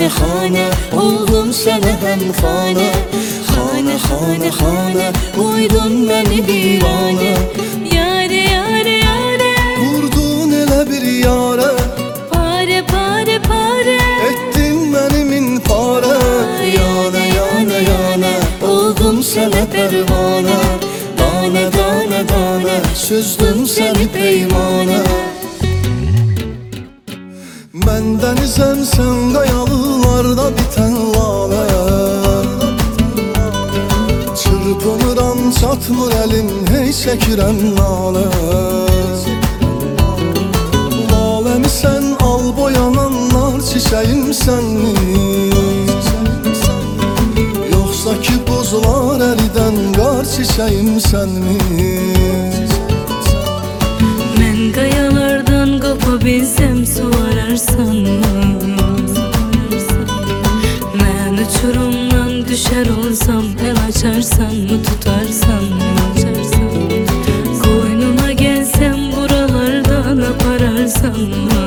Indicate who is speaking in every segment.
Speaker 1: Hane hane oldum sana hem hane. Hane hane hane uydun beni virane. Yare yare yare
Speaker 2: vurdun elə bir yara.
Speaker 1: Pare pare pare
Speaker 2: Ettin benim pare.
Speaker 1: Yana yana yana oldum sana pervane. Dane dane dane süzdüm seni peymane.
Speaker 2: Ben denizem sen qayalıqlarda bitən lalə. Çırpınıram çatmır əlim hey çəkirəm nalə. Laləmi sən al boyananlar çiçəyim sənmi? Yoxsa ki buzlar əridən qar çiçəyim sənmi?
Speaker 1: Ben kayalardan kopabilsem su ararsan mı? Ben uçurumdan düşer olsam el açarsan mı, tutarsan mı? Koynuma gelsem buralardan apararsan mı?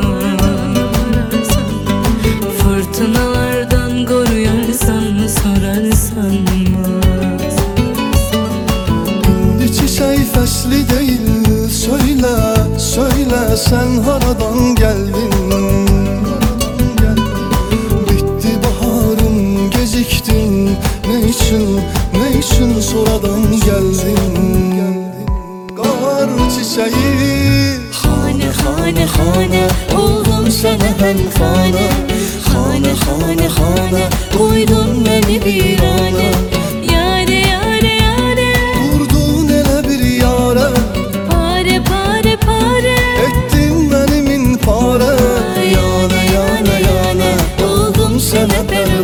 Speaker 1: Fırtınalardan koruyarsan mı, sorarsan mı?
Speaker 2: İndi çiçək fəsli deyil, söylə, söylə sən haradan gəldin? Bitdi baharım, gecikdin, nə üçün sonradan gəldin? Qar çiçəyi
Speaker 1: Hane hane hane oldum sana hem hane. Hane hane hane uydun beni virane. Yare yare yare
Speaker 2: vurdun elə bir yara.
Speaker 1: pare pare pare
Speaker 2: Ettin benim pare.
Speaker 1: Yana yana yana oldum sana pervane.